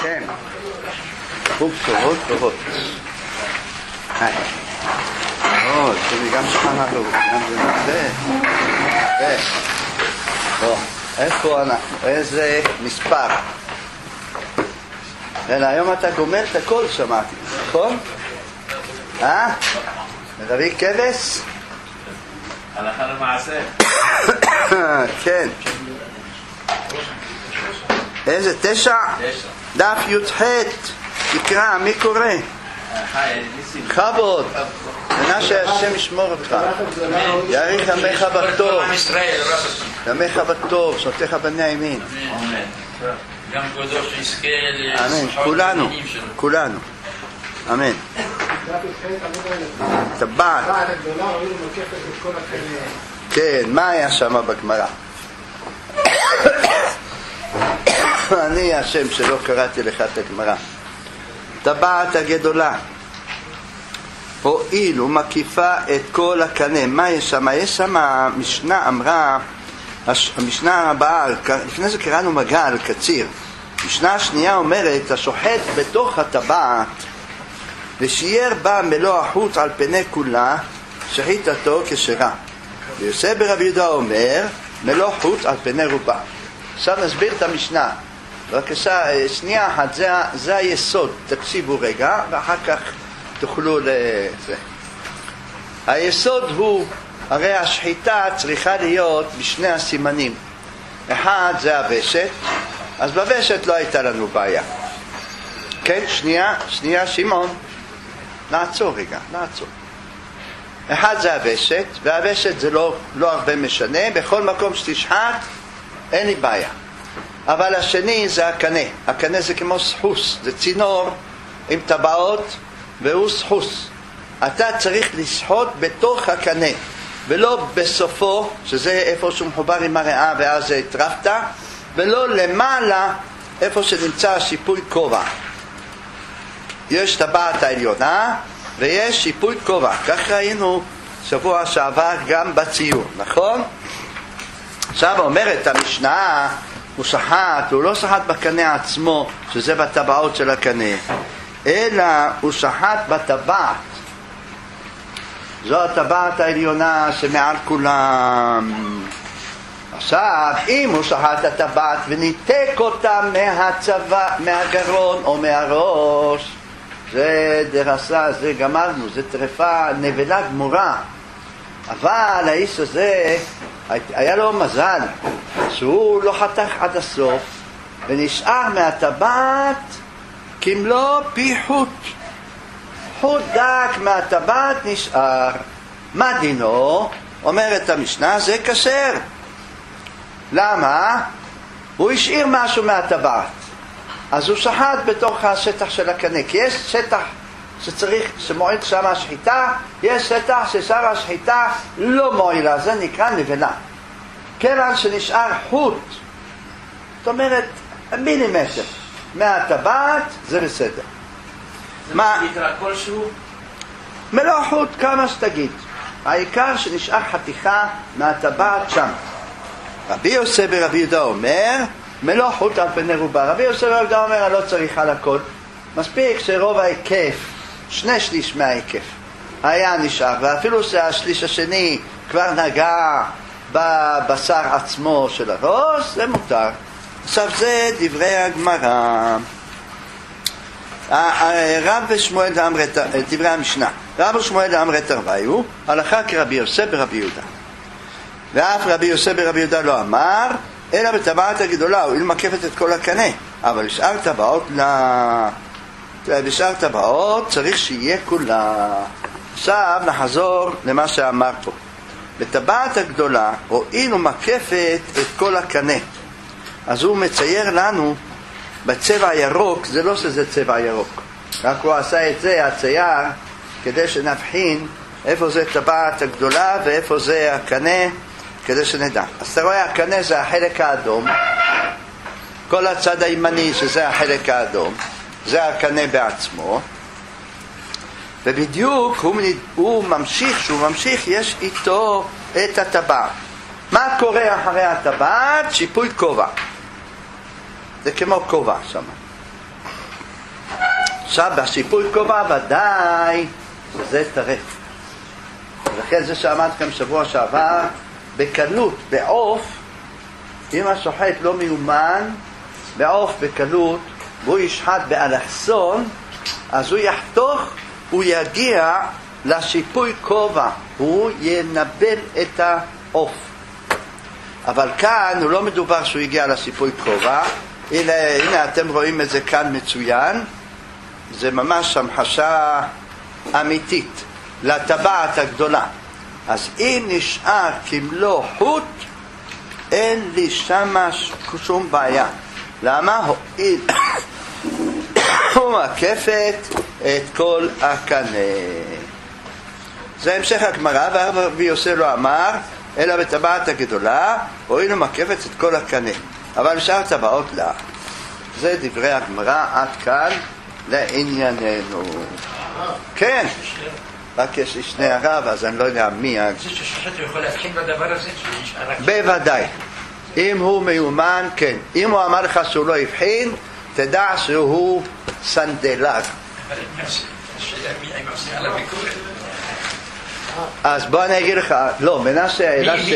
השם. בשורות טובות. שלי גם שכנה טוב, גם זה נושא. איפה אנחנו? איזה מספר? היום אתה גומר את הכל, שמעתי, נכון? מדבר כבש? הלכה למעשה. כן. איזה 9? דף י"ח. תקרא, מי קורא? חבוד. מנה שהשם ישמור אותך. יאריך ימיך בטוב. ימיך בטוב, שנותיך בני הימין. גם כבודו שיזכה אמן, כולנו, כולנו. אמן. טבעת. כן, מה היה שם בגמרא? אני השם שלא קראתי לך את הגמרא. טבעת הגדולה הועיל ומקיפה את כל הקנה. מה יש שם? יש שם, המשנה אמרה, המשנה הבאה, לפני זה קראנו מגל, קציר. המשנה השנייה אומרת, השוחט בתוך הטבעת ושייר בה מלוא החוט על פני כולה, שחיטתו כשרה. ויוסף ברבי יהודה אומר, מלוא חוט על פני רובה. עכשיו נסביר את המשנה. בבקשה, שנייה אחת, זה היסוד. תקשיבו רגע, ואחר כך תוכלו לזה. היסוד הוא, הרי השחיטה צריכה להיות בשני הסימנים. אחד זה הוושת, אז בוושת לא הייתה לנו בעיה. כן, שנייה, שמעון. נעצור רגע, נעצור. אחד זה הוושת, והוושת זה לא הרבה משנה, בכל מקום שתשחט, אין לי בעיה. אבל השני זה הקנה. הקנה זה כמו סחוס, זה צינור עם טבעות והוא סחוס. אתה צריך לשחוט בתוך הקנה ולא בסופו, שזה איפה שהוא מחובר עם הריאה ואז הטרפת, ולא למעלה איפה שנמצא השיפוי כובע. יש טבעת העליונה ויש שיפוי כובע. כך ראינו שבוע שעבר גם בציור, נכון? עכשיו אומרת המשנה, הוא שחט, הוא לא שחט בקנה עצמו, שזה בטבעות של הקנה, אלא הוא שחט בטבעת. זו הטבעת העליונה שמעל כולם. עכשיו, אם הוא שחט את הטבעת וניתק אותה מהגרון או מהראש, זה דרסה, זה גמרנו, זה טרפה, נבלה גמורה. אבל האיש הזה, היה לו מזל שהוא לא חתך עד הסוף ונשאר מהטבעת כמלוא פי חוט. חוט דק מהטבעת נשאר. מה דינו? אומרת המשנה, זה כשר. למה? הוא השאיר משהו מהטבעת, אז הוא שחט בתוך השטח של הקנה, כי יש שטח שצריך, שמועיל שם השחיטה, יש שטח ששאר השחיטה לא מועילה, זה נקרא נבלה. כיוון שנשאר חוט, זאת אומרת מילימטר מהטבעת, זה בסדר. זה מה נקרא כלשהו? מלוא חוט, כמה שתגיד, העיקר שנשאר חתיכה מהטבעת שם. רבי יוסף ברבי יהודה אומר, מלוא חוט על פני רובה. רבי יוסף ברבי יהודה אומר, אני לא צריך על הכל, מספיק שרוב ההיקף, 2/3 מההיקף היה נשאר, ואפילו שהשליש השני כבר נגע בבשר עצמו של הראש, זה מותר. עכשיו זה דברי הגמרא. רב ושמואל דברי המשנה, רב ושמואל דאמרי תרוויו, הלכה כרבי יוסף ברבי יהודה. ואף רבי יוסף ברבי יהודה לא אמר, אלא בטבעת הגדולה, הוא מקפת את כל הקנה. אבל בשאר טבעות צריך שיהיה כולה. עכשיו נחזור למה שאמר פה. בטבעת הגדולה הועיל ומקפת את כל הקנה. אז הוא מצייר לנו בצבע ירוק, זה לא שזה צבע ירוק, רק הוא עשה את זה, הצייר, כדי שנבחין איפה זה טבעת הגדולה ואיפה זה הקנה, כדי שנדע. אז אתה רואה, הקנה זה החלק האדום, כל הצד הימני שזה החלק האדום, זה הקנה בעצמו, ובדיוק הוא ממשיך, יש איתו את הטבעת. מה קורה אחרי הטבעת? שיפוי כובע. זה כמו כובע שם. עכשיו, בשיפוי כובע ודאי, זה טרף. ולכן זה שאמרתי לכם שבוע שעבר, בקלות, בעוף, אם השוחט לא מיומן, בעוף בקלות, והוא ישחט באלכסון, אז הוא יחתוך, הוא יגיע לשיפוי כובע, הוא ינבל את העוף. אבל כאן הוא לא מדובר שהוא יגיע לשיפוי כובע, הנה אתם רואים את זה כאן מצוין, זה ממש המחשה אמיתית לטבעת הגדולה. אז אם נשאר כמלוא חוט, אין לי שמה שום בעיה. למה? הוא מקפת את כל הקנה. זה המשך הגמרא, ורבי יוסף לא אמר, אלא בטבעת הגדולה, הואיל ומקפת את כל הקנה. אבל בשאר טבעות לא. זה דברי הגמרא, עד כאן לענייננו. כן, רק יש לי שני הרב, אז אני לא יודע מי. זה ששוחט הוא יכול להבחין בדבר הזה? בוודאי. אם הוא מיומן, כן. אם הוא אמר לך שהוא לא הבחין, תדע שהוא סנדלג. אבל השאלה מי הם עושים על הביקורת? אז בוא אני אגיד לך, לא, מנשה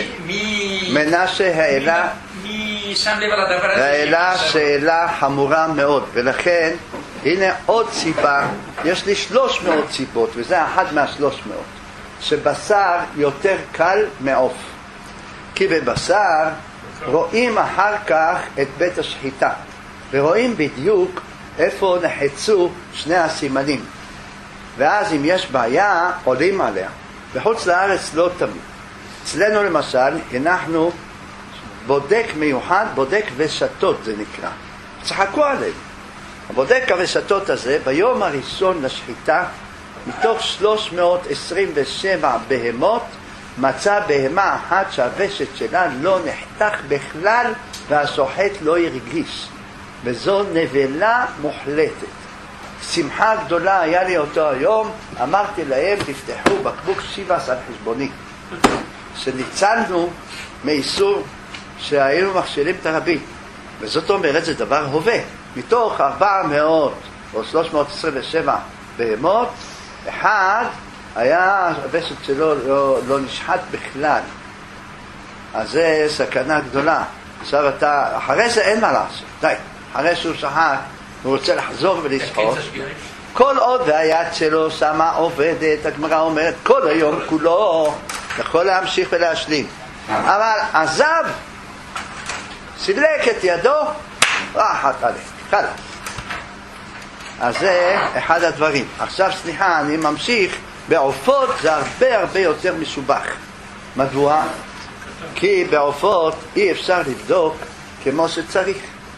העלה מי שם לב על הדבר הזה? העלה שאלה חמורה מאוד, ולכן הנה עוד סיבה, יש לי 300 סיבות, וזה אחת מה-300, שבשר יותר קל מעוף. כי בבשר רואים אחר כך את בית השחיטה, ורואים בדיוק איפה נחצו שני הסימנים, ואז אם יש בעיה עולים עליה. בחוץ לארץ לא תמיד. אצלנו למשל אנחנו בודק מיוחד, בודק ושתות זה נקרא, צחקו עליהם. הבודק הוושתות הזה ביום הראשון לשחיטה, מתוך 327 בהמות, מצא בהמה אחת שהוושת שלה לא נחתך בכלל והשוחט לא הרגיש, וזו נבלה מוחלטת. שמחה גדולה היה לי אותו היום, אמרתי להם תפתחו בקבוק שיבס על חשבוני, שניצלנו מאיסור שהיינו מכשילים את הרבים. וזאת אומרת זה דבר הווה, מתוך 400 או 327 בהמות, אחד היה הוושת שלו לא נשחט בכלל. אז זה סכנה גדולה. עכשיו אתה, אחרי זה אין מה לעשות, די, אחרי שהוא שחט הוא רוצה לחזור ולשחוט, כל עוד והיד שלו שמה עובדת, הגמרא אומרת כל היום כולו יכול להמשיך ולהשלים. אבל עזב, סילק את ידו, רחת עליהם, חלק. אז זה אחד הדברים. עכשיו סליחה, אני ממשיך. בעופות זה הרבה יותר משובח. מדוע? כי בעופות אי אפשר לבדוק כמו שצריך,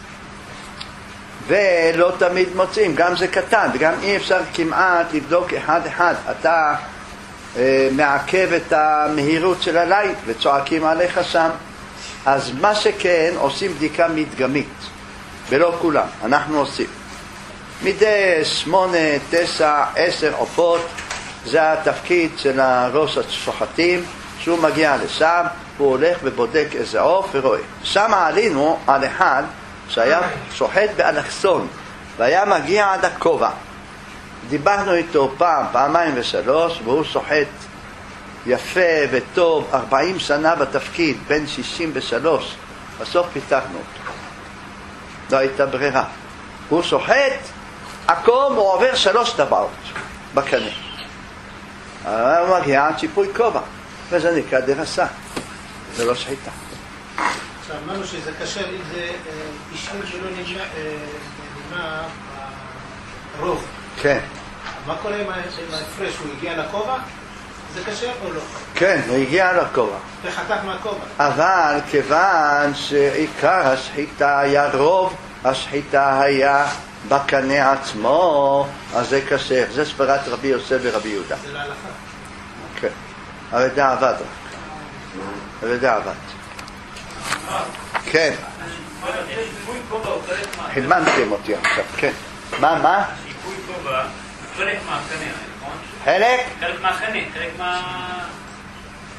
ולא תמיד מוצאים, גם זה קטן, וגם אי אפשר כמעט לבדוק אחד. אתה מעכב את המהירות של הלילה וצועקים עליך שם. אז מה שכן, עושים בדיקה מדגמית, ולא כולם, אנחנו עושים מדי 8, 9, 10 עופות. זה התפקיד של ראש השוחטים, שהוא מגיע לשם, הוא הולך ובודק איזה עוף ורואה. שם עלינו על אחד שהיה שוחט באלכסון והיה מגיע עד הכובע. דיברנו איתו פעמיים ושלוש, והוא שוחט יפה וטוב, 40 שנה בתפקיד, בן 63. בסוף פיתחנו אותו, לא הייתה ברירה. הוא שוחט עקום, הוא עובר 3 טבעות בקנה, הוא מגיע עד שיפוי כובע, וזה נקרא דרסה, זה לא שחיטה. עכשיו אמרנו שזה קשה אם זה אישים שלא נמנע רוב. כן. מה קורה עם ההפרש? הוא הגיע לכובע? זה קשה או לא? כן, הוא הגיע לכובע. וחתך מהכובע. אבל כיוון שעיקר השחיטה היה רוב, השחיטה היה בקנה עצמו, אז זה קשה. זה סברת רבי יוסף ורבי יהודה. זה להלכה. כן. אבל זה עבד רק. אבל זה עבד. כן. חלמנתם אותי עכשיו, כן. מה? שיפוי כובע, חלק מהקנה, נכון? חלק? חלק מהקנה, חלק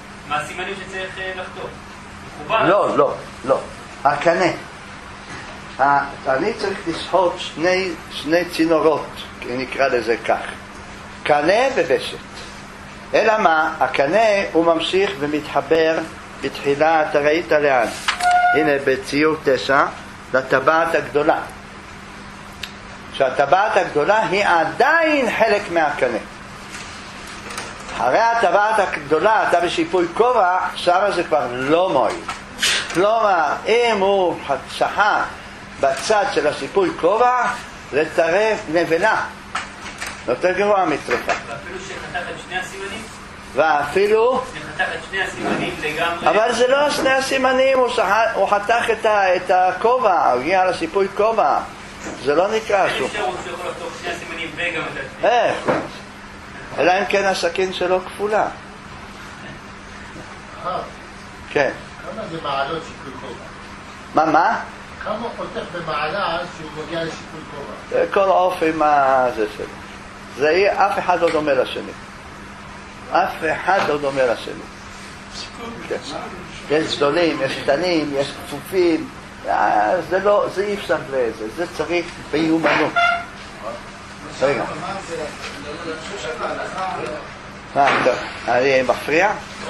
מהסימנים שצריך לחתוך. לא. הקנה. אני צריך לשחוט שני צינורות, נקרא לזה כך, קנה ובשת. אלא מה? הקנה הוא ממשיך ומתחבר בתחילה, אתה ראית לאן? הנה בציור 9, לטבעת הגדולה. שהטבעת הגדולה היא עדיין חלק מהקנה. אחרי הטבעת הגדולה, אתה בשיפוי כובע, שם זה כבר לא מועיל. כלומר, אם הוא שחט בצד של השיפוי כובע, לטרף נבלה. יותר גרוע מטרפה. ואפילו שחתך את שני הסימנים? ואפילו... שחתך את שני הסימנים לגמרי... אבל זה לא שני הסימנים, הוא חתך את הכובע, הוא הגיע לשיפוי כובע. זה לא נקרא שוב. אין אפשרות שיכול לחתוך שני הסימנים וגם את השני. איך? אלא אם כן הסכין שלו כפולה. כן. כמה זה מעלות שיפוי כובע? מה? כמה הוא חותך במעלה שהוא מגיע לשיפוי כובע? כל עוף עם זה שלו. זה יהיה, אף אחד לא דומה לשני. אף אחד לא דומה לשני. כן. יש גדולים, יש קטנים, יש כפופים. זה לא, זה אי אפשר לזה. זה צריך ביומנות. רגע. אני מפריע?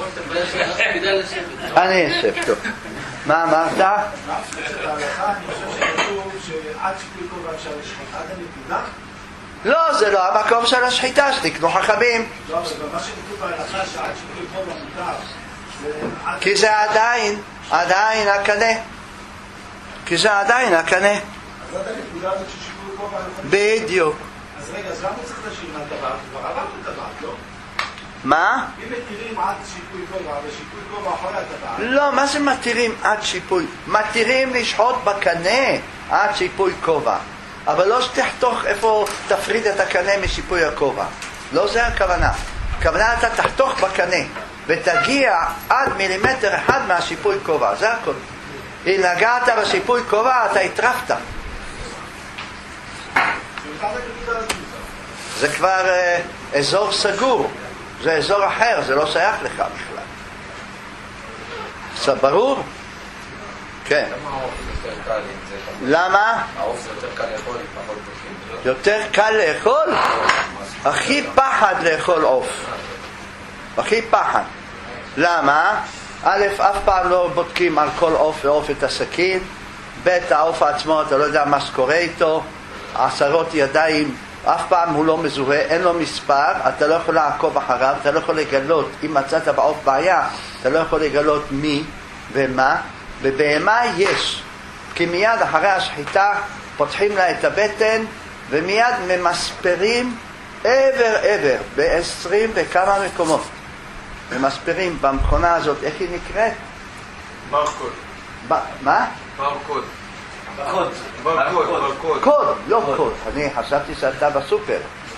אני אשב, טוב. מה אמרת? בהלכה אני חושב שכתוב שעד שיפוי כובע אפשר לשחוט עד הנקודה? לא, זה לא המקום של השחיטה, שתקנו חכמים. לא, אבל מה שכתוב בהלכה שעד שיפוי כובע מותר. כי זה עדיין הקנה. כי זה עדיין הקנה. אז עד הנקודה הזאת ששיפוי כובע... בדיוק. אז רגע, אז למה הוא צריך להשאיר מהטבעת? כבר עברנו טבעת, לא? מה? אם מתירים עד שיפוי כובע ושיפוי כובע אחרי הטבעת... לא, מה זה מתירים עד שיפוי? מתירים לשחוט בקנה עד שיפוי כובע. אבל לא שתחתוך איפה תפריד את הקנה משיפוי הכובע. לא זה הכוונה. הכוונה אתה תחתוך בקנה ותגיע עד מילימטר אחד מהשיפוי כובע. זה הכל. אם נגעת בשיפוי כובע אתה התרפת. זה כבר אזור סגור. זה אזור אחר, זה לא שייך לך בכלל. זה ברור? כן. למה? העוף זה יותר קל לאכול, פחות בודקים. יותר קל לאכול? הכי פחד לאכול עוף. הכי פחד. למה? א', אף פעם לא בודקים על כל עוף ועוף את הסכין. ב', העוף עצמו, אתה לא יודע מה שקורה איתו. עשרות ידיים, אף פעם הוא לא מזוהה, אין לו מספר, אתה לא יכול לעקוב אחריו, אתה לא יכול לגלות, אם מצאת בעוף בעיה, אתה לא יכול לגלות מי ומה. בבהמה יש, כי מיד אחרי השחיטה פותחים לה את הבטן ומיד ממספרים עבר ב-20 וכמה מקומות. ממספרים במכונה הזאת, איך היא נקראת? ברקוד. מה? ברקוד. קוד, לא קוד. אני חשבתי שאתה בסופר.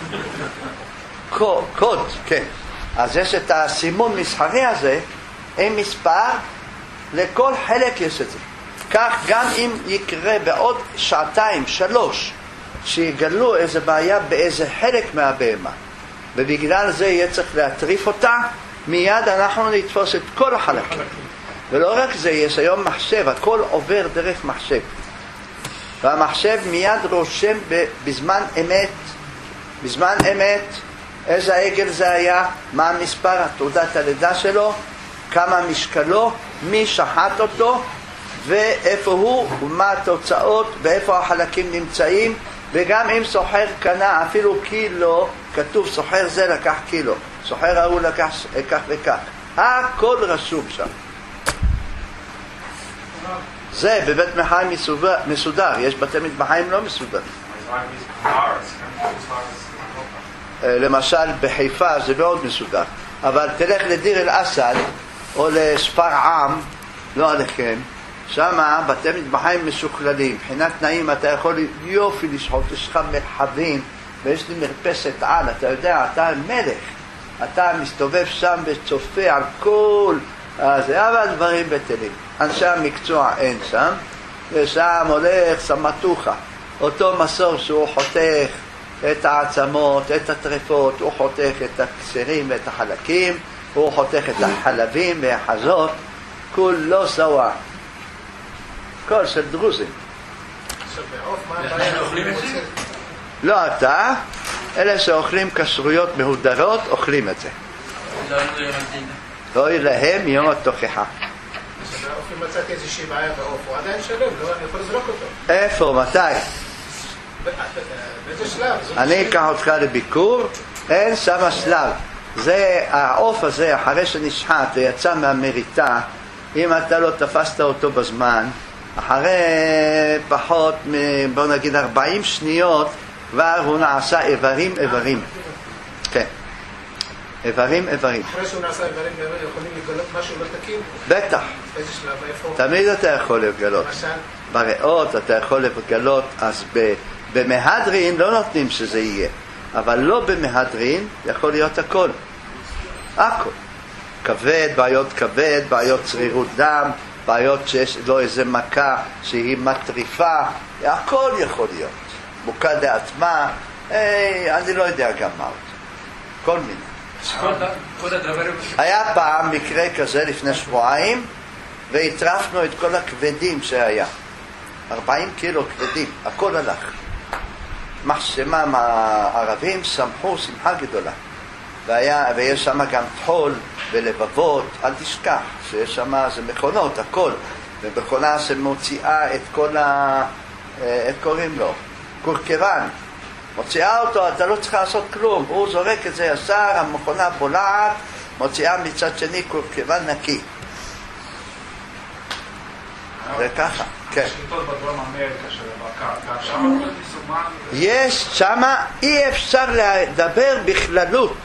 קוד, כן. אז יש את הסימון מסחרי הזה, עם מספר, לכל חלק יש את זה. כך גם אם יקרה בעוד שעתיים, 3, שיגלו איזה בעיה באיזה חלק מהבהמה, ובגלל זה יהיה צריך להטריף אותה, מיד אנחנו נתפוס את כל החלקים. ולא רק זה, יש היום מחשב, הכל עובר דרך מחשב. והמחשב מיד רושם בזמן אמת איזה עגל זה היה, מה המספר, תעודת הלידה שלו, כמה משקלו, מי שחט אותו, ואיפה הוא, ומה התוצאות, ואיפה החלקים נמצאים. וגם אם סוחר קנה אפילו קילו, כתוב סוחר זה לקח קילו, סוחר ההוא לקח כך וכך, הכל רשום שם. זה בבית מטבחיים מסודר, יש בתי מטבחיים לא מסודרים. למשל בחיפה זה מאוד מסודר, אבל תלך לדיר אל אסד או לשפרעם, לא עליכם, שם בתי מטבחיים משוכללים, מבחינת תנאים אתה יכול יופי לשחוט, יש לך מרחבים ויש לי מרפסת על, אתה יודע, אתה מלך, אתה מסתובב שם וצופה על כל זה, אבל דברים בטלים. אנשי המקצוע אין שם, ושם הולך סמטוחה, אותו מסור שהוא חותך את העצמות, את הטרפות, הוא חותך את הקסירים ואת החלקים, הוא חותך את החלבים והחזות, כולו סווה, כל של דרוזים. עכשיו בעוף, מה הבעיה? אוכלים את זה? לא אתה, אלה שאוכלים כשרויות מהודרות אוכלים את זה. לא, לא ירדין. אוי להם יום התוכחה. עכשיו בעוף, אם מצאתי איזושהי בעיה בעוף, הוא עדיין שלם, לא, אני יכול לזרוק אותו. איפה, מתי? באיזה שלב? אני אקח אותך לביקור, אין שם שלב. זה, העוף הזה, אחרי שנשחט ויצא מהמריטה, אם אתה לא תפסת אותו בזמן, אחרי פחות, בוא נגיד 40 שניות, כבר הוא נעשה איברים. כן, איברים. אחרי שהוא נעשה איברים, יכולים לגלות משהו לא תקין? בטח, איזה שלב, איפה? תמיד אתה יכול לגלות. למשל? בריאות אתה יכול לגלות, אז במהדרין לא נותנים שזה יהיה, אבל לא במהדרין יכול להיות הכל. כבד, בעיות כבד, בעיות צרירות דם, בעיות שיש לו איזה מכה שהיא מטריפה, הכל יכול להיות. מוכה דעתמה, אני לא יודע גם מה עוד. כל מיני. היה פעם מקרה כזה לפני שבועיים, והטרפנו את כל הכבדים שהיה. 40 קילו כבדים, הכל הלך. מחשמה מהערבים שמחו שמחה גדולה. ויש שם גם תחול ולבבות, אל תשכח שיש שם, זה מכונות, הכל. ומכונה שמוציאה את כל איך קוראים לו? קורקבן. מוציאה אותו, אתה לא צריך לעשות כלום. הוא זורק את זה ישר, המכונה בולעת, מוציאה מצד שני קורקבן נקי. זה ככה, כן. שליטות בדרום אמריקה של הבקר, גם שם הכל מסומן? יש שמה, אי אפשר לדבר בכללות.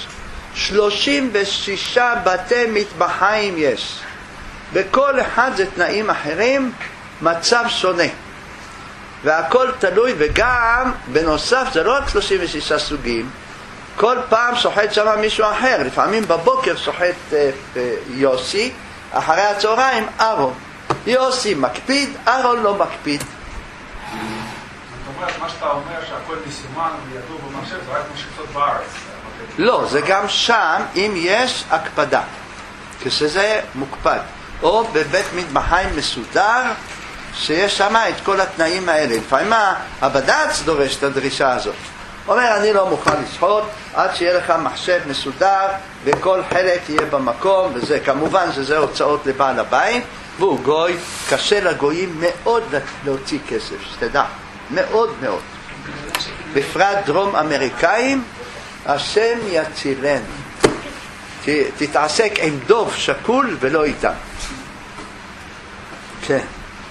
36 בתי מטבחיים יש. בכל אחד זה תנאים אחרים, מצב שונה. והכל תלוי, וגם בנוסף זה לא רק 36 סוגים, כל פעם שוחט שם מישהו אחר. לפעמים בבוקר שוחט יוסי, אחרי הצהריים אהרון. יוסי מקפיד, אהרון לא מקפיד. זאת אומרת, מה שאתה אומר שהכל מסומן וידוע במחשב, זה רק משקפות בארץ. לא, זה גם שם אם יש הקפדה, כשזה מוקפד, או בבית מטבחיים מסודר שיש שם את כל התנאים האלה. לפעמים הבד"ץ דורש את הדרישה הזאת, אומר אני לא מוכן לשחוט עד שיהיה לך מחשב מסודר וכל חלק יהיה במקום, וזה כמובן שזה הוצאות לבעל הבית, והוא גוי, קשה לגויים מאוד להוציא כסף, שתדע, מאוד מאוד, בפרט דרום אמריקאים. השם יצילנו, תתעסק עם דוב שקול ולא איתם. כן,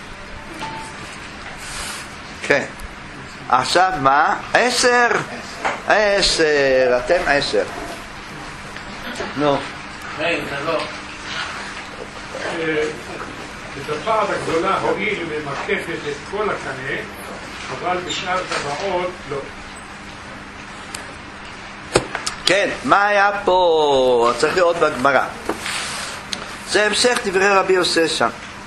כן. עכשיו מה? 10, אתם 10. נו. בטבעת הגדולה הועיל ומקפת את כל הקנה, אבל בשאר טבעות לא. כן, מה היה פה? צריך לראות בגמרא. זה המשך דברי רבי יוסי שם.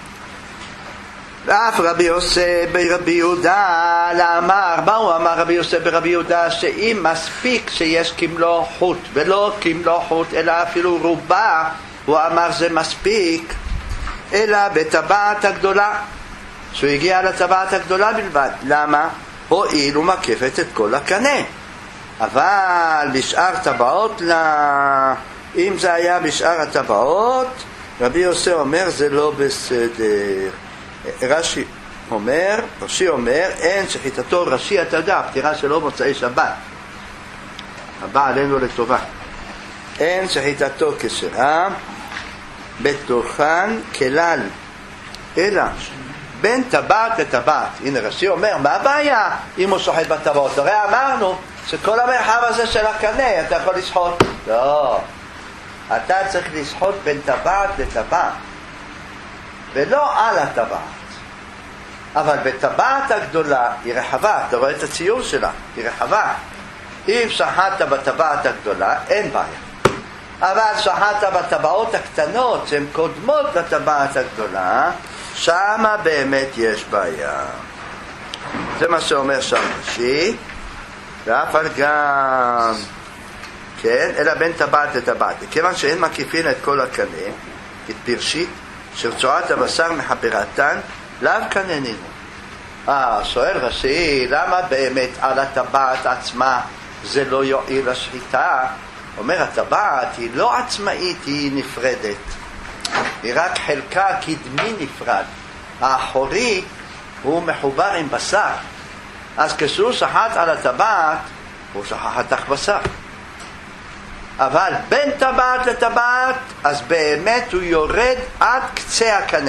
ואף רבי יוסי ברבי יהודה לאמר, מה הוא אמר רבי יוסי ברבי יהודה? שאם מספיק שיש כמלוא חוט, ולא כמלוא חוט אלא אפילו רובה, הוא אמר זה מספיק, אלא בטבעת הגדולה, שהוא הגיע לטבעת הגדולה בלבד. למה? הועיל ומקפת את כל הקנה. אבל בשאר טבעות, אם זה היה בשאר הטבעות, רבי יוסי אומר זה לא בסדר. רש"י אומר אין שחיטתו, רש"י אתה יודע, הפטירה שלו מוצאי שבת, הבא עלינו לטובה, אין שחיטתו כשרה בתוכן כלל, אלא בין טבעת לטבעת. הנה רש"י אומר, מה הבעיה אם הוא שוחט בטבעות? הרי אמרנו שכל המרחב הזה של הקנה אתה יכול לשחוט. לא, אתה צריך לשחוט בין טבעת לטבעת ולא על הטבעת. אבל בטבעת הגדולה היא רחבה, אתה רואה את הציור שלה, היא רחבה. אם שחטת בטבעת הגדולה אין בעיה, אבל שחטת בטבעות הקטנות שהן קודמות לטבעת הגדולה, שמה באמת יש בעיה. זה מה שאומר שם רש"י. ואף על גם, כן, אלא בין טבעת לטבעת, כיוון שאין מקיפין את כל הקנה, את פרשית שרצועת הבשר מחברתן, לאו קננינו. שואל רש"י, למה באמת על הטבעת עצמה זה לא יועיל לשחיטה? אומר, הטבעת היא לא עצמאית, היא נפרדת. היא רק חלקה קדמי נפרד. האחורי הוא מחובר עם בשר. אז כשהוא שחט על הטבעת, הוא שחטח בשר. אבל בין טבעת לטבעת, אז באמת הוא יורד עד קצה הקנה.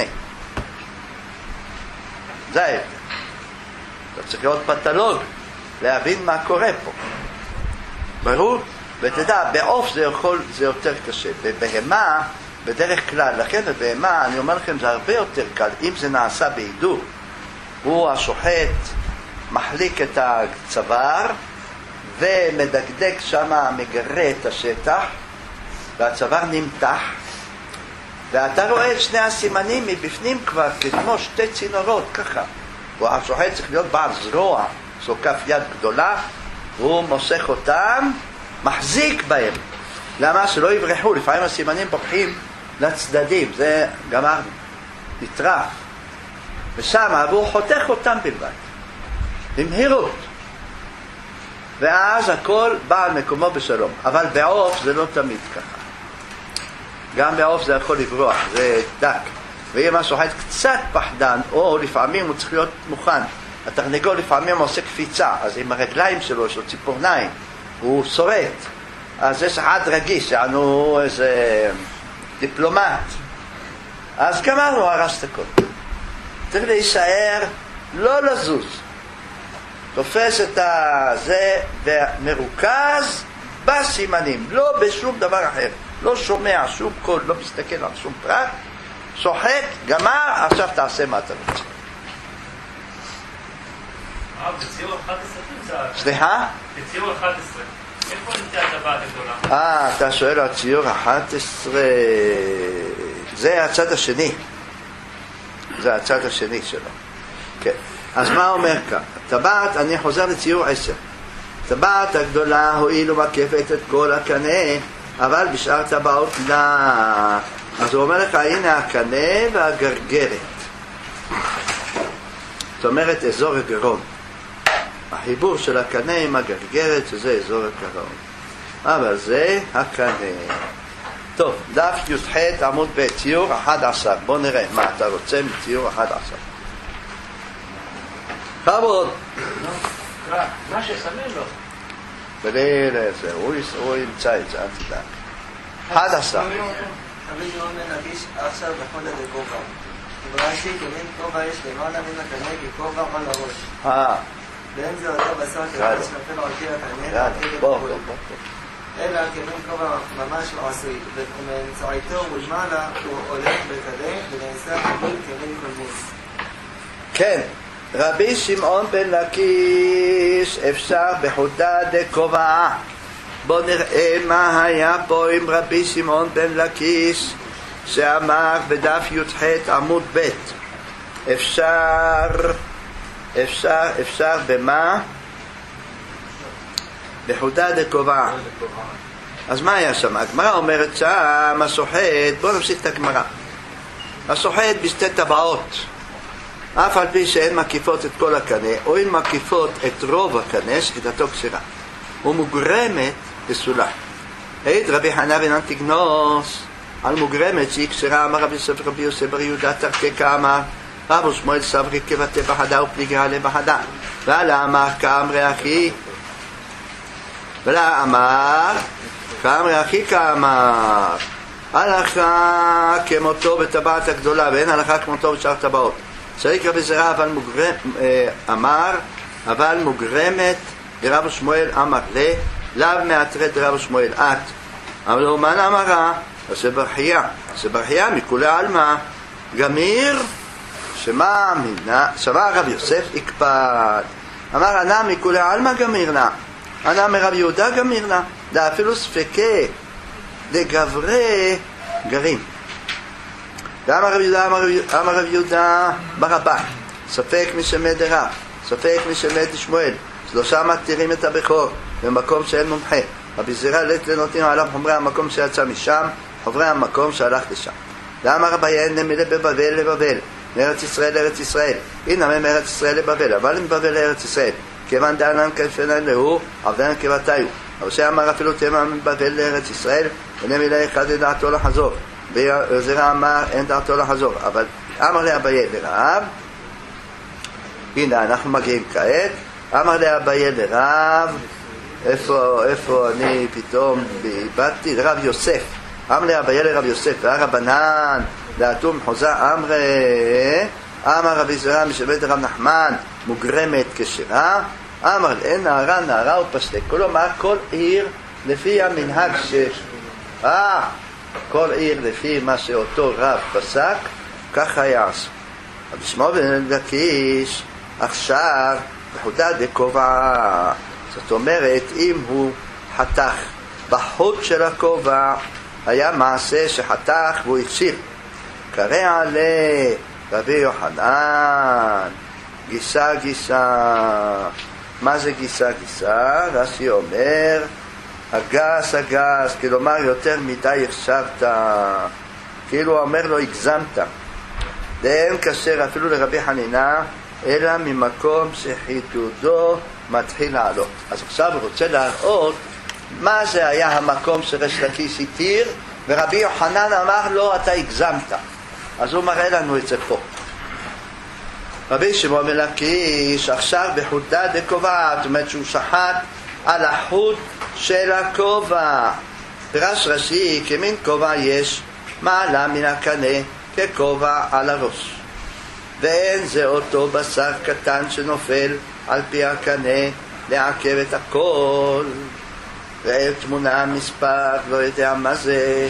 זה ההבדל. אתה צריך להיות פתולוג, להבין מה קורה פה. ברור? ותדע, בעוף זה יותר קשה. בבהמה, בדרך כלל, לכן בבהמה, אני אומר לכם, זה הרבה יותר קל. אם זה נעשה בהידור, הוא השוחט מחליק את הצוואר, ומדקדק שם, מגרה את השטח, והצוואר נמתח, ואתה רואה את שני הסימנים מבפנים כבר, כמו שתי צינורות, ככה. השוחט צריך להיות בעל זרוע, זו כף יד גדולה, והוא מוסך אותם, מחזיק בהם. למה? שלא יברחו, לפעמים הסימנים בורחים לצדדים, זה גמר נטרף. ושם, והוא חותך אותם בלבד, במהירות. ואז הכל בא על מקומו בשלום. אבל בעוף זה לא תמיד ככה. גם בעוף זה יכול לברוח, זה דק. ואם השוחט קצת פחדן, או לפעמים הוא צריך להיות מוכן. התרנגול לפעמים עושה קפיצה, אז עם הרגליים שלו, יש לו ציפורניים, הוא שורט. אז יש אחד רגיש, הוא איזה דיפלומט. אז גמרנו, הרס את הכל. צריך להישאר, לא לזוז. תופס את זה ומרוכז בסימנים, לא בשום דבר אחר. לא שומע שום קול, לא מסתכל על שום פרט. שוחט, גמר, עכשיו תעשה מה אתה רוצה. בציור 11 נמצא. סליחה? בציור 11. איפה נמצא הטבעת הגדולה? אתה שואל על ציור 11. זה הצד השני. זה הצד השני שלו. כן. אז מה אומר כאן? טבעת, אני חוזר לציור 10. טבעת הגדולה הועיל ומקפת את כל הקנה, אבל בשאר טבעות לא. אז הוא אומר לך, הנה הקנה והגרגרת. זאת אומרת, אזור הגרון. החיבור של הקנה עם הגרגרת, שזה אזור הגרון. אבל זה הקנה. טוב, דף י"ח עמוד ב', ציור 11. בוא נראה מה אתה רוצה מציור 11. חבוד. מה ששמים לו. ולזה, הוא ימצא את זה, אל תדאג. 11. תמיד מאוד מנגיש עכשיו בחולה לגובה. ברש"י, כמין כובע יש למעלה מן הקנה ככובע על הראש. ואין זה אותו בשר כבש נופל על קיר הקנה, אלא כמין כובע ממש לא עשוי, ומאמצעיתו ולמעלה הוא הולך בקנה ונעשה חביל כמין קולמוס. כן, רבי שמעון בן לקיש אפשר בחודה דקובעה. בוא נראה מה היה פה עם רבי שמעון בן לקיש שאמר בדף י"ח עמוד ב'. אפשר במה? בחודה דקובעה. אז מה היה שם? הגמרא אומרת שם השוחט, בוא נמשיך את הגמרא. השוחט בשתי טבעות, אף על פי שהן מקיפות את כל הקנה, או הן מקיפות את רוב הקנה, שחיטתו כשרה, ומוגרמת בסולה. העיד רבי חנא בן אנטיגנוס על מוגרמת שהיא כשרה, אמר רבי יוסף רבי יוסף בר יהודה תרקקה אמר רבו שמואל סברי כבתי בחדה ופליגה עלי בחדה, ועלה אמר כאמרי אחי, ולה אמר כאמרי אחי כאמר הלכה כמותו בטבעת הגדולה ואין הלכה כמותו בשאר טבעות. צריך רבי זרע אמר אבל מוגרמת דרבו שמואל אמר לאו מעטרד דרבו שמואל את אבל הוא מה אמרה? זה ברכיה מכולי עלמא גמיר שמה מינה שווה רבי יוסף יקפד אמר ענה מכולי עלמא גמיר נא ענה מרבי יהודה גמיר נא דה אפילו ספקי דגברי גרים אמר רבי יהודה ברבה ספק משמד דרב ספק משמד דשמואל שלושה מתירים את הבכור במקום שאין מומחה רבי זרע נותנים עליו חומרי המקום שיצא משם חומרי המקום שהלך לשם ואמר רבי אין נמילה בבבל לבבל מארץ ישראל לארץ ישראל. הנה מארץ ישראל לבבל, אבל מבבל לארץ ישראל. כיוון דענן כפנן להו, עבדן כבתיו. אבל שאמר אפילו תימן מבבל לארץ ישראל, הנה מילה אחד אין דעתו לחזור. וזרע אמר אין דעתו לחזור. אבל אמר לאביי לרב, הנה אנחנו מגיעים כעת, אמר לאביי לרב, איפה אני פתאום איבדתי? לרב יוסף. אמר לאביי לרב יוסף, והרבנן דעתו מחוזה אמר רבי זרע משבט רב נחמן מוגרמת כשרה, אמר אין נערה נערה ופסק. כלומר כל עיר לפי המנהג כל עיר לפי מה שאותו רב פסק, ככה יעשו. רבי שמעון בן לקיש עכשיו בחודה דקובע, זאת אומרת אם הוא חתך בחוד של הכובע, היה מעשה שחתך והוא הכשיר, קרא לרבי יוחנן גיסה גיסה. מה זה גיסה גיסה? רש"י אומר הגס הגס, כלומר יותר מדי החשבת, כאילו אומר לו הגזמת. ואין כשר אפילו לרבי חנינה אלא ממקום שחידודו מתחיל לעלות. אז עכשיו הוא רוצה להראות מה זה היה המקום שריש לקיש התיר, ורבי יוחנן אמר לו אתה הגזמת. אז הוא מראה לנו את זה פה. רבי שמעון בן לקיש עכשיו בחודה דקובע, זאת אומרת שהוא שחט על החוד של הכובע. פירש רש"י כמין כובע יש מעלה מן הקנה ככובע על הראש, ואין זה אותו בשר קטן שנופל על פי הקנה לעכב את הכל. ראה תמונה מספר, לא יודע מה זה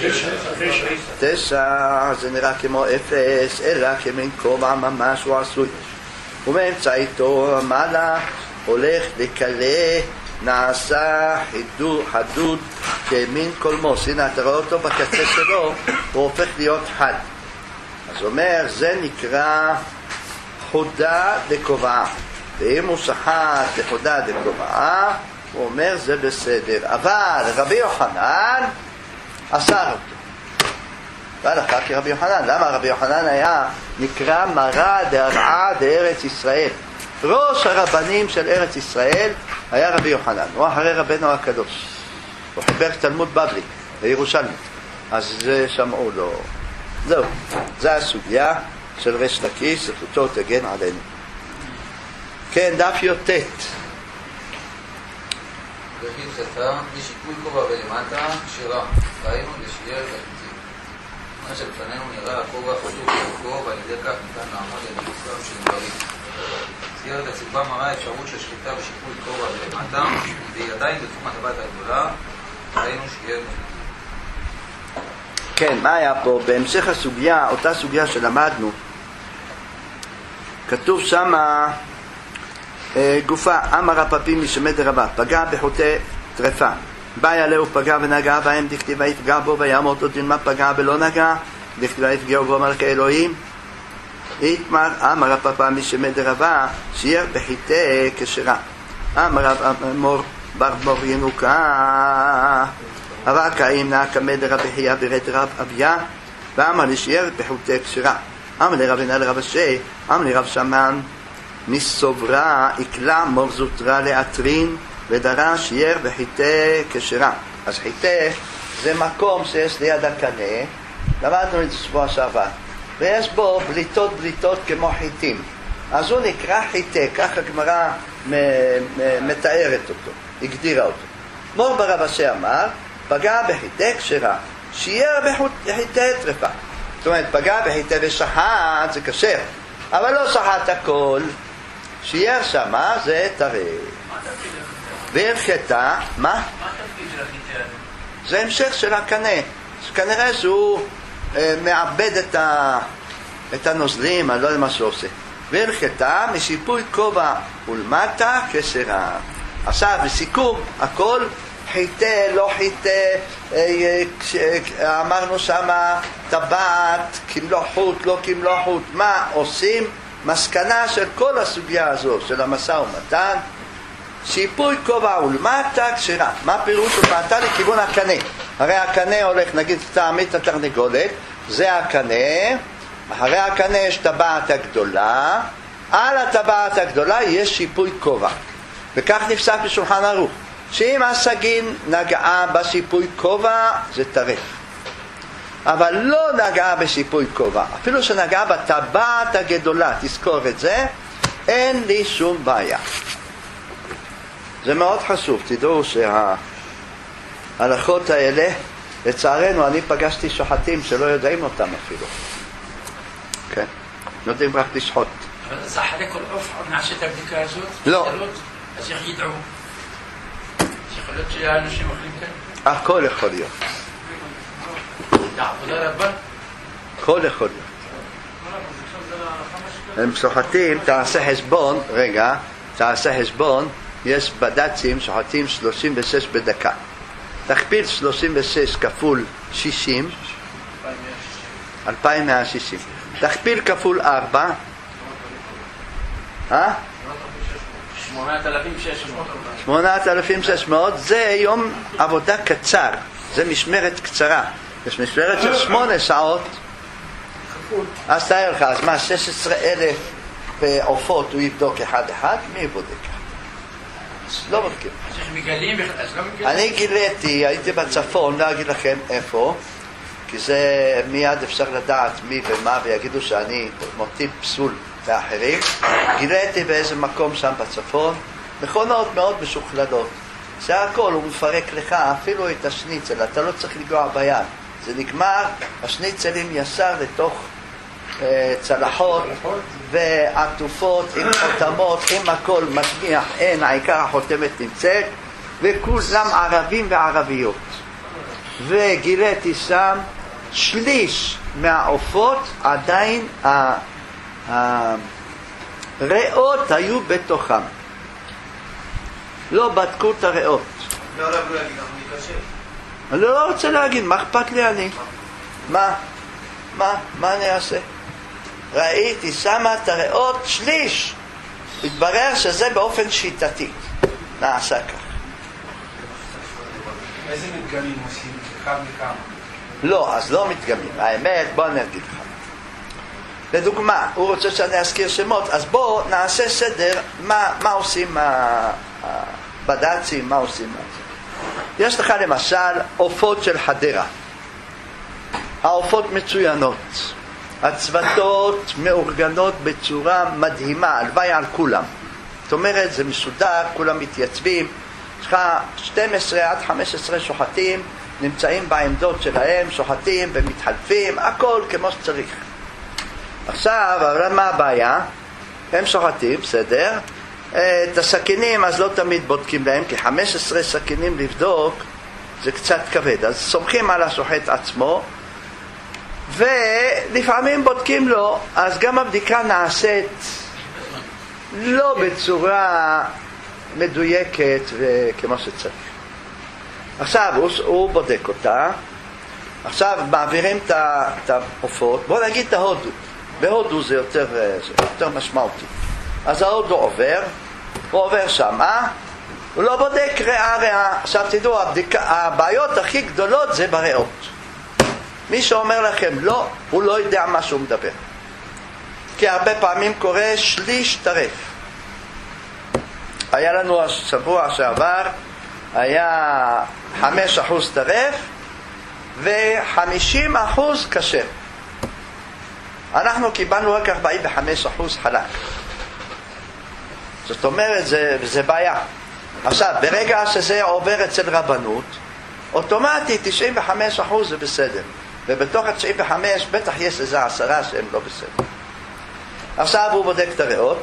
9, זה נראה כמו 0, אלא כמין כובע ממש הוא עשוי, ומאמצעיתו המעלה הולך לקלה, נעשה חדוד כמין קולמוס. הנה אתה רואה אותו בקצה שלו, הוא הופך להיות חד. אז אומר זה נקרא חודה דקובעה, ואם הוא שחט לחודה דקובעה הוא אומר זה בסדר. אבל רבי יוחנן אסר אותו. והלכה כרבי יוחנן. למה רבי יוחנן היה נקרא מרא דארעא דארץ ישראל? ראש הרבנים של ארץ ישראל היה רבי יוחנן, הוא אחרי רבנו הקדוש, הוא חיבר תלמוד בבלי בירושלמית, אז זה שמעו לו. זהו, זה הסוגיה של ריש לקיש, זכותו תגן עלינו. כן, דף י"ט. וכי חטא משיקוי כובע ולמטה שירה, ראינו לשיער לחיצים. מה שלפנינו נראה הכובע חשוב לערכו, ועל ידי כך ניתן לעמוד על מצוות של דברים. צייר את הסיבה מראה אפשרות של שחיטה ושיקוי כובע ולמטה, והיא עדיין בתחום הטבעת הגדולה, ראינו שיער לחיצים. כן, מה היה פה? בהמשך הסוגיה, אותה סוגיה שלמדנו, כתוב שמה גופה, אמר הפפים משמד רבה, פגע בחוטי טרפה, באי עליהו פגע ונגע בהם, דכתיבה יפגע בו וימות עוד מה פגע ולא נגע, דכתיבה יפגעו בו מלכי אלוהים. איתמר, אמר הפפה משמד רבה, שיער בחיטי כשרה. אמר מור בר מור ינוקה, אבל קאים נעקמא דרבי חייא ברד רב אביה, ואמר לשיער בחוטי כשרה. אמר לרבינה לרב אשי, אמר לרב שמן, מסוברה אקלה מור זוטרה לאטרין, ודרש שיער בחיטי כשרה. אז חיטי זה מקום שיש ליד הקנה, למדנו את זה שבוע שעבר, ויש בו בליטות כמו חיטים, אז הוא נקרא חיטי, ככה הגמרא מתארת אותו, הגדירה אותו. מור ברב אשי אמר, פגע בחיטי כשרה, שיער בחיטי טרפה. זאת אומרת, פגע בחיטי ושחט זה כשר, אבל לא שחט הכל, שיער שמה זה טרף. והרחתה, מה? מה התפקיד של החיטי הזה? זה המשך של הקנה. כנראה שהוא מעבד את הנוזלים, אני לא יודע מה שהוא עושה. והרחתה משיפוי כובע ולמטה כשרה. עכשיו, בסיכום, הכל חיטי, לא חיטי, אמרנו שמה טבעת, כמלוחות, לא כמלוחות, מה עושים? מסקנה של כל הסוגיה הזו, של המשא ומתן, שיפוי כובע ולמטה כשרה. מה פירוש? ומטה לכיוון הקנה. הרי הקנה הולך, נגיד, תעמית התרנגולת, זה הקנה, אחרי הקנה יש טבעת הגדולה, על הטבעת הגדולה יש שיפוי כובע. וכך נפסק בשולחן ערוך, שאם הסגין נגעה בשיפוי כובע זה טרף. אבל לא נגעה בשיפוי כובע, אפילו שנגעה בטבעת הגדולה, תזכור את זה, אין לי שום בעיה. זה מאוד חשוב, תדעו שההלכות האלה, לצערנו אני פגשתי שוחטים שלא יודעים אותם אפילו. כן, יודעים רק לשחוט. אבל זה אחרי כל עוף עוד נעשה את הבדיקה הזאת? לא. אז איך ידעו? יכול להיות שהאנשים אוכלים כאן? הכל יכול להיות. עבודה רבה? הכל יכול להיות. הם שוחטים, תעשה חשבון, רגע, תעשה חשבון, יש בד"צים שוחטים 36 בדקה. תכפיל 36 כפול 60, 2160. תכפיל כפול 4, 8,600. זה יום עבודה קצר, זה משמרת קצרה. יש משמרת של 8 שעות, אז תאר לך, אז מה, 16,000 עופות הוא יבדוק אחד, מי בודק? לא בודקים. אני גיליתי, הייתי בצפון, לא אגיד לכם איפה, כי זה מיד אפשר לדעת מי ומה, ויגידו שאני מוטיב פסול לאחרים. גיליתי באיזה מקום שם בצפון, מכונות מאוד משוכללות. זה הכל, הוא מפרק לך אפילו את השניצל, אתה לא צריך לגוע ביד. זה נגמר, השניצלים ישר לתוך צלחות ועטופות עם חותמות, עם הכל משגיח, אין, העיקר החותמת נמצאת, וכולם ערבים וערביות. וגיליתי שם שליש מהעופות עדיין הריאות היו בתוכם, לא בדקו את הריאות. לא רב לא להגיד, אנחנו נתקשר. אני לא רוצה להגיד, מה אכפת לי אני? מה אני אעשה? ראיתי שמה את הריאות שליש. התברר שזה באופן שיטתי נעשה כך. איזה מדגמים עושים? אחד מכמה? לא, אז לא מדגמים. האמת, בוא אני אגיד לך. לדוגמה, הוא רוצה שאני אזכיר שמות, אז בוא נעשה סדר מה עושים בד"צים, מה עושים. יש לך למשל עופות של חדרה. העופות מצוינות, הצוותות מאורגנות בצורה מדהימה, הלוואי על כולם. זאת אומרת, זה מסודר, כולם מתייצבים. יש לך 12 עד 15 שוחטים, נמצאים בעמדות שלהם, שוחטים ומתחלפים, הכל כמו שצריך. עכשיו, אבל מה הבעיה? הם שוחטים, בסדר. את הסכינים אז לא תמיד בודקים להם, כי 15 סכינים לבדוק זה קצת כבד. אז סומכים על השוחט עצמו, ולפעמים בודקים לו, אז גם הבדיקה נעשית לא בצורה מדויקת וכמו שצריך. עכשיו הוא בודק אותה, עכשיו מעבירים את העופות, בוא נגיד את ההודו. בהודו זה יותר משמעותי. אז ההודו עובר, הוא עובר שם, הוא לא בודק ריאה. עכשיו תדעו, הבעיות הכי גדולות זה בריאות. מי שאומר לכם לא, הוא לא יודע מה שהוא מדבר. כי הרבה פעמים קורה שליש טרף. היה לנו השבוע שעבר, היה 5% טרף ו50% כשר. אנחנו קיבלנו רק 45% חלק. זאת אומרת, זה בעיה. עכשיו, ברגע שזה עובר אצל רבנות, אוטומטית 95% זה בסדר. ובתוך ה-95 בטח יש איזה 10 שהם לא בסדר. עכשיו הוא בודק את הריאות.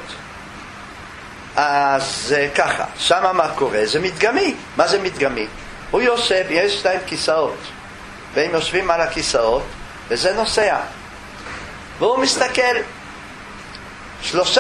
אז ככה, שמה מה קורה? זה מדגמי. מה זה מדגמי? הוא יושב, יש להם כיסאות, והם יושבים על הכיסאות, וזה נוסע. והוא מסתכל, 3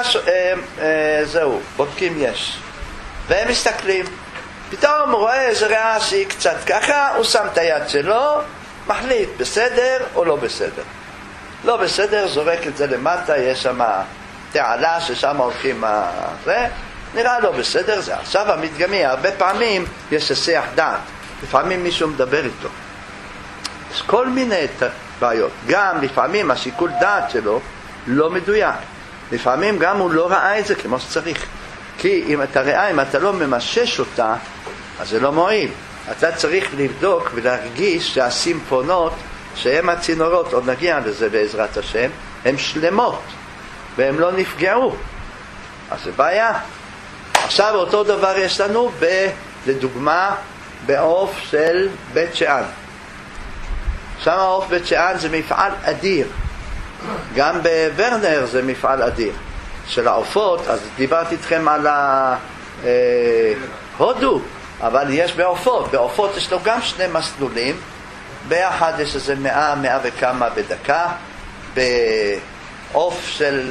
בודקים יש. והם מסתכלים. פתאום הוא רואה איזה ריאה שהיא קצת ככה, הוא שם את היד שלו, מחליט בסדר או לא בסדר. לא בסדר, זורק את זה למטה, יש שם תעלה ששם הולכים זה, נראה לא בסדר. זה עכשיו המדגמי, הרבה פעמים יש שיח דעת, לפעמים מישהו מדבר איתו. יש כל מיני בעיות. גם לפעמים השיקול דעת שלו לא מדויק. לפעמים גם הוא לא ראה את זה כמו שצריך. כי אם אתה ראה, אם אתה לא ממשש אותה, אז זה לא מועיל. אתה צריך לבדוק ולהרגיש שהסימפונות, שהם הצינורות, עוד נגיע לזה בעזרת השם, הן שלמות, והם לא נפגעו. אז זה בעיה. עכשיו אותו דבר יש לנו, לדוגמה, בעוף של בית שאן. שם העוף בית שאן זה מפעל אדיר. גם בוורנר זה מפעל אדיר. של העופות, אז דיברתי איתכם על הודו, אבל יש בעופות. בעופות יש לו גם שני מסלולים. ביחד יש איזה 100 וכמה בדקה. בעוף של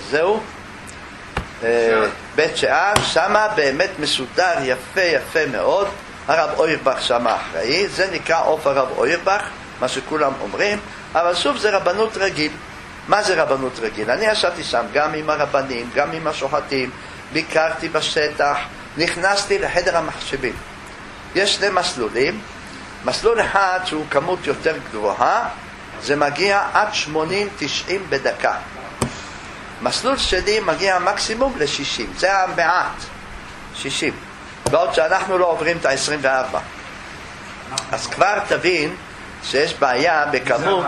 בית שאן, שמה באמת מסודר יפה מאוד. הרב אוירבך שמה אחראי. זה נקרא עוף הרב אוירבך, מה שכולם אומרים. אבל שוב זה רבנות רגיל. מה זה רבנות רגיל? אני ישבתי שם גם עם הרבנים, גם עם השוחטים, ביקרתי בשטח, נכנסתי לחדר המחשבים. יש שני מסלולים. מסלול אחד שהוא כמות יותר גבוהה, זה מגיע עד 80-90 בדקה. מסלול שני מגיע מקסימום ל-60, זה המעט, 60. בעוד שאנחנו לא עוברים את ה-24. אז כבר תבין שיש בעיה בכמות.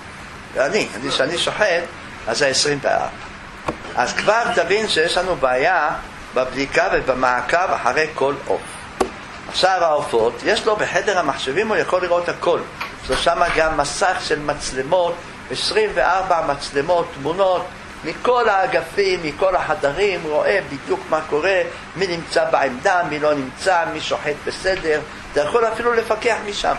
שאני שוחט, אז זה 24. אז כבר תבין שיש לנו בעיה בבדיקה ובמעקב אחרי כל עוף. עכשיו העופות, יש לו בחדר המחשבים, הוא יכול לראות הכל. יש שם גם מסך של מצלמות, 24 מצלמות, תמונות, מכל האגפים, מכל החדרים, רואה בדיוק מה קורה, מי נמצא בעמדה, מי לא נמצא, מי שוחט בסדר, אתה יכול אפילו לפקח משם.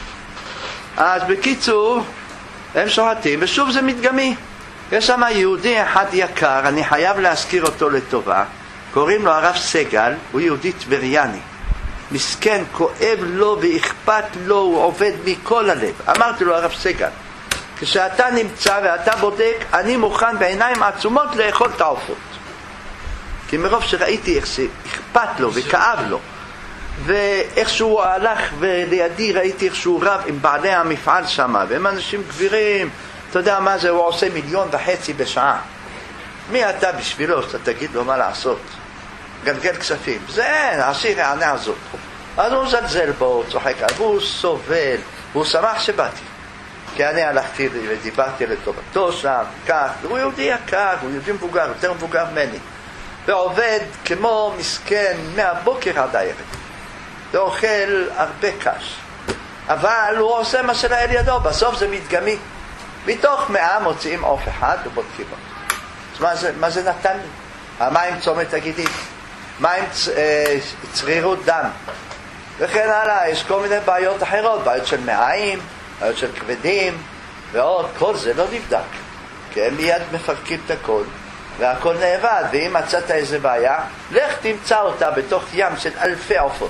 אז בקיצור, הם שוחטים, ושוב זה מדגמי. יש שם יהודי אחד יקר, אני חייב להזכיר אותו לטובה, קוראים לו הרב סגל, הוא יהודי טבריאני. מסכן, כואב לו ואכפת לו, הוא עובד מכל הלב. אמרתי לו, הרב סגל, כשאתה נמצא ואתה בודק, אני מוכן בעיניים עצומות לאכול את העופות. כי מרוב שראיתי איך שאכפת לו וכאב לו, ואיך שהוא הלך ולידי ראיתי איך שהוא רב עם בעלי המפעל שם, והם אנשים גבירים, אתה יודע מה זה, הוא עושה 1.5 מיליון בשעה. מי אתה בשבילו שאתה תגיד לו מה לעשות? גלגל כספים. זה אין, העשיר יענה הזאת. אז הוא זלזל בו, הוא צוחק עליו, והוא סובל, והוא שמח שבאתי. כי אני הלכתי ודיברתי לטובתו שם, כך, והוא יהודי יקר, הוא יהודי מבוגר, יותר מבוגר ממני. ועובד כמו מסכן מהבוקר עד הערב. ואוכל הרבה קש. אבל הוא עושה מה שלאל ידו, בסוף זה מדגמי. מתוך 100 מוציאים עוף אחד ובודקים אותו. אז מה זה נתן לי? המים צומת הגידים, מים צרירות דם, וכן הלאה. יש כל מיני בעיות אחרות, בעיות של מעיים, בעיות של כבדים, ועוד, כל זה לא נבדק. כי הם מיד מפרקים את הכל, והכל נאבד, ואם מצאת איזה בעיה, לך תמצא אותה בתוך ים של אלפי עופות.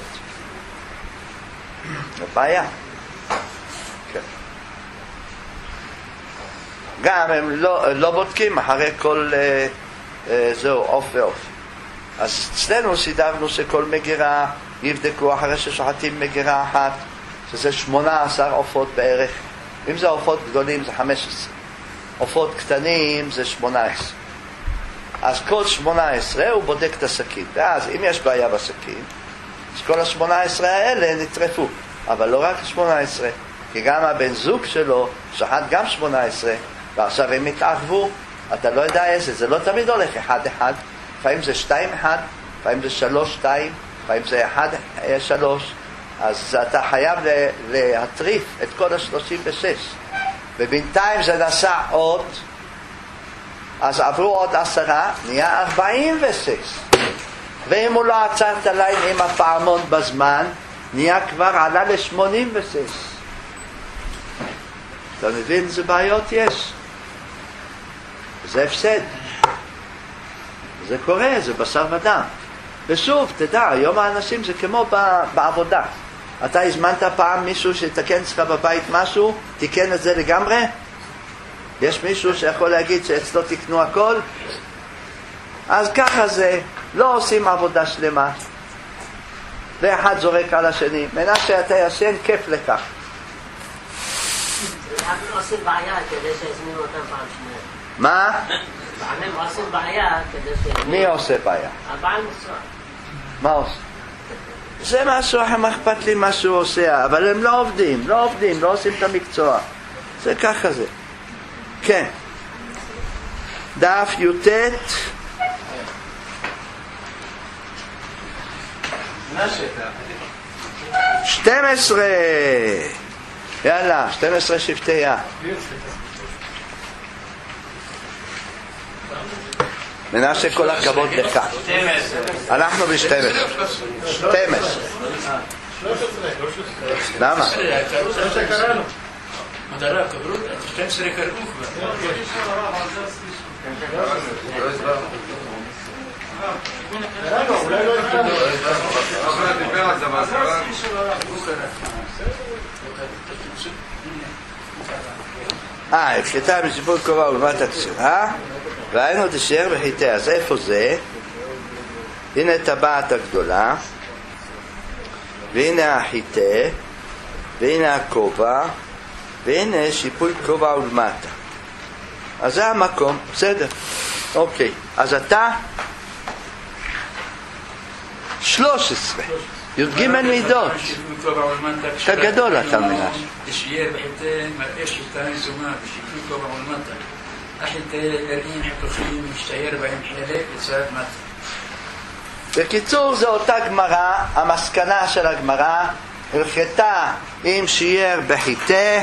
זה בעיה. כן. גם הם לא בודקים אחרי כל זהו, עוף ועוף. אז אצלנו סידרנו שכל מגירה יבדקו אחרי ששוחטים מגירה אחת, שזה 18 עופות בערך. אם זה עופות גדולים זה 15, עופות קטנים זה 18. אז כל 18 הוא בודק את הסכין, ואז אם יש בעיה בסכין, אז כל ה-18 האלה נטרפו. אבל לא רק 18, כי גם הבן זוג שלו שוחט גם 18, ועכשיו הם התערבו, אתה לא יודע איזה, זה לא תמיד הולך 1-1, לפעמים זה 2-1, לפעמים זה 3-2, לפעמים זה 1-3, אז אתה חייב להטריף את כל ה-36, ובינתיים זה נסע עוד, אז עברו עוד 10, נהיה 46, ואם הוא לא עצר את הליין עם הפעמון בזמן, נהיה כבר עלה ל-86. אתה מבין איזה בעיות יש? זה הפסד. זה קורה, זה בשר ודם. ושוב, תדע, היום האנשים זה כמו בעבודה. אתה הזמנת פעם מישהו שתקן אצלך בבית משהו, תיקן את זה לגמרי? יש מישהו שיכול להגיד שאצלו תקנו הכל? אז ככה זה, לא עושים עבודה שלמה. ואחד זורק על השני. מנה שאתה ישן, כיף לכך. עושים בעיה כדי שיזמינו אותם פעם שנייה. מה? פעמים עושים בעיה כדי ש... מי עושה בעיה? הבעל מקצוע. מה עושה? זה משהו אחר, מה אכפת לי מה שהוא עושה, אבל הם לא עובדים, לא עושים את המקצוע. זה ככה זה. כן. דף י"ט 12. יאללה, 12 שבטי יה. מנשה, כל הכבוד לך. אנחנו ב-12. 12. למה? 12 קראנו. מדרה, קברו, 12 קראו כבר. אולי לא התקרנו. הפשטה משיפוי כובע ולמטה קשירה, ראינו תישאר בחיטה. אז איפה זה? הנה טבעת הגדולה, והנה החיטה, והנה הכובע, והנה שיפוי כובע ולמטה. אז זה המקום, בסדר. אוקיי, אז אתה 13 י"ג מידות. אתה גדול, אתה מנש. שיהיה בחיטה מראה שיטה יזומה ושיפוי כובע ולמטה. החיטה יראים חתוכים משתייר בהם חלק בצד מטה. בקיצור, זו אותה גמרא. המסקנה של הגמרא, הלכתה עם שיער בחיטה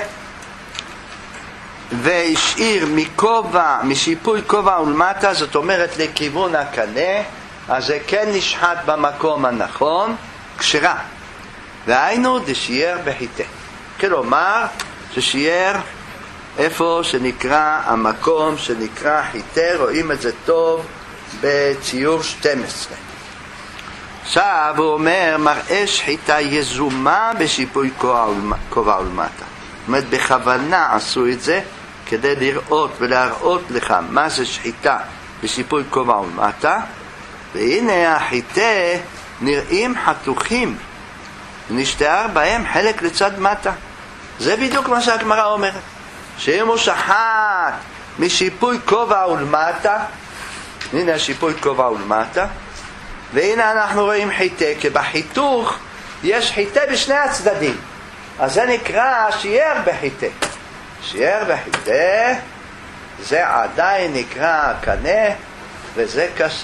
והשאיר משיפוי כובע ולמטה, זאת אומרת לכיוון הקנה, אז זה כן נשחט במקום הנכון, כשרה. והיינו דשיער בחיטה, כלומר ששיער איפה שנקרא המקום שנקרא חיטה. רואים את זה טוב בציור 12. עכשיו הוא אומר, מראה שחיטה יזומה בשיפוי כובע ולמטה. זאת אומרת, בכוונה עשו את זה כדי לראות ולהראות לך מה זה שחיטה בשיפוי כובע ולמטה. והנה החיטה נראים חתוכים, נשתער בהם חלק לצד מטה. זה בדיוק מה שהגמרא אומרת, שאם הוא שחט משיפוי כובע ולמטה, הנה השיפוי כובע ולמטה, והנה אנחנו רואים חיטה, כי בחיתוך יש חיטה בשני הצדדים, אז זה נקרא שיער בחיטה. שיער בחיטה זה עדיין נקרא קנה, וזה כשר,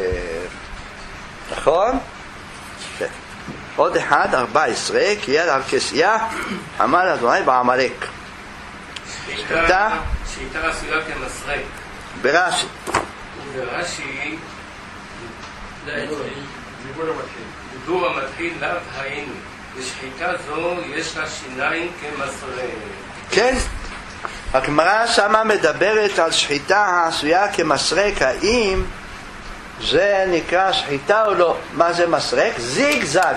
נכון? עוד אחד, 14, כי יד על כסייה עמד אדוני בעמלק. שחיטה עשויה כמסרק. ברש"י. וברש"י דיבור המתחיל לאו היינו, ושחיטה זו יש לה שיניים כמסרק. כן, הגמרא שמה מדברת על שחיטה העשויה כמסרק. האם זה נקרא שחיטה או לא? מה זה מסרק? זיגזג,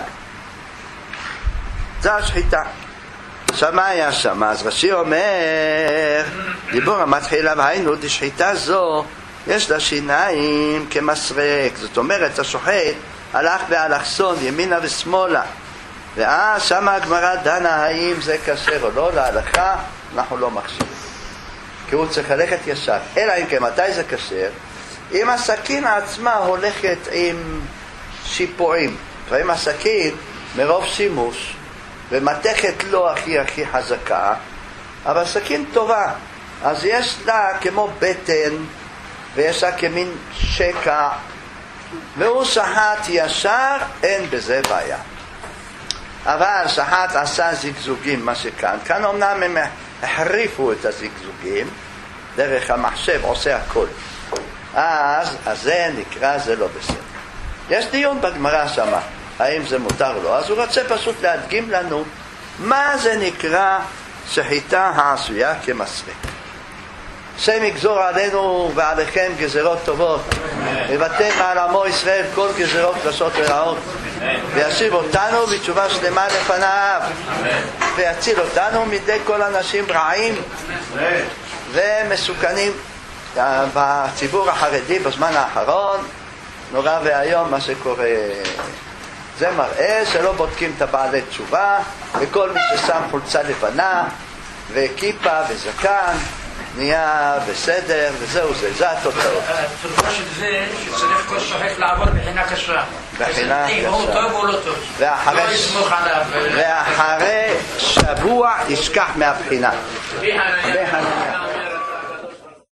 זה השחיטה. עכשיו מה היה שם? אז רש"י אומר, דיבור המתחיל לאו היינו, דשחיטה זו יש לה שיניים כמסרק. זאת אומרת, השוחט הלך באלכסון ימינה ושמאלה, ואז שמה הגמרא דנה האם זה כשר או לא. להלכה אנחנו לא מחשיבים, כי הוא צריך ללכת ישר. אלא אם כן, מתי זה כשר? אם הסכין עצמה הולכת עם שיפועים, ואם הסכין מרוב שימוש ומתכת לא הכי חזקה, אבל סכין טובה, אז יש לה כמו בטן ויש לה כמין שקע, והוא שחט ישר, אין בזה בעיה. אבל שחט עשה זיגזוגים, מה שכאן, כאן אמנם הם החריפו את הזיגזוגים, דרך המחשב עושה הכל, אז זה נקרא, זה לא בסדר. יש דיון בגמרא שמה, האם זה מותר או לא. אז הוא רוצה פשוט להדגים לנו מה זה נקרא שחיטה העשויה כמסרק. השם יגזור עלינו ועליכם גזרות טובות, יבטל מעל עמו ישראל כל גזרות קשות ורעות, וישיב אותנו בתשובה שלמה לפניו, ויציל אותנו מידי כל אנשים רעים ומסוכנים. בציבור החרדי בזמן האחרון נורא והיום מה שקורה. זה מראה שלא בודקים את הבעלי תשובה, וכל מי ששם חולצה לבנה וכיפה וזקן, נהיה בסדר, וזהו זה התוצאות. התוצאה של זה שצריך כל שוחט לעבור בחינה קשה. בחינה אם הוא טוב או לא טוב. לא יסמוך עליו. ואחרי שבוע ישכח מהבחינה.